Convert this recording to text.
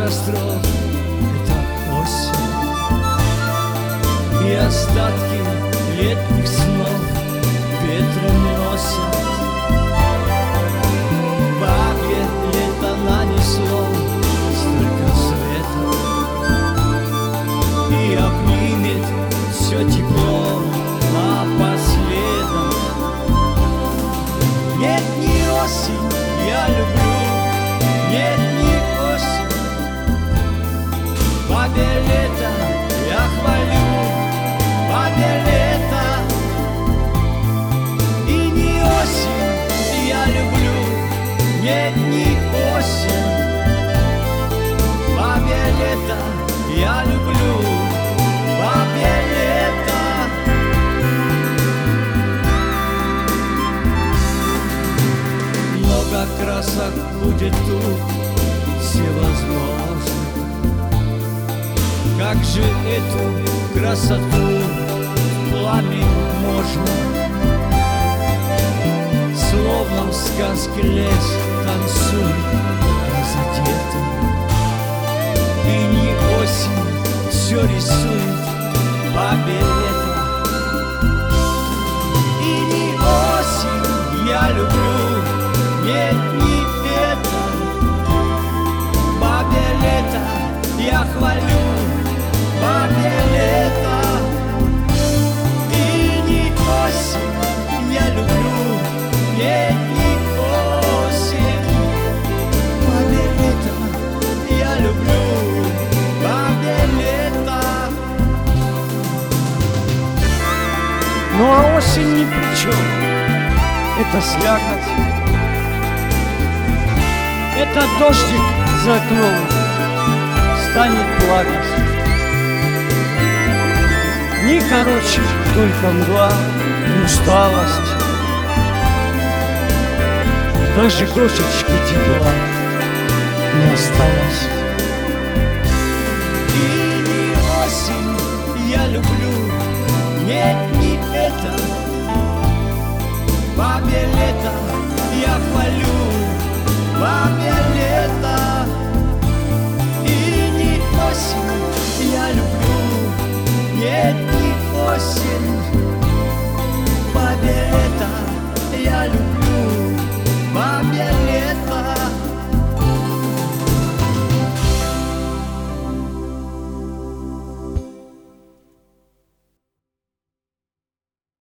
костров — это осень. И остатки летних снов ветры носят. Бабье лето нанесло столько света и обнимет все тепло напоследок. Нет, не осень, я люблю, нет, не осень. Бабье лето я хвалю, бабье лето. И не осень я люблю, нет, не осень. Бабье лето я люблю, бабье лето. Много красок будет тут всевозможных. Как же эту красоту в пламя можно? Словно в сказке лес танцует разодетый. И не осень все рисует бабье лето. И не осень я люблю, нет, не это. Бабье лето я хвалю, бабье лето. И не осень я люблю, нет, не осень. Бабье лето я люблю, бабье лето. Ну а осень ни при чем. Это слякоть, это дождик за окном, станет благость. Не короче, только мгла и усталость. Даже крошечки тепла не осталось. И не осень я люблю, нет, не это. Бабье лето я хвалю, бабье лето.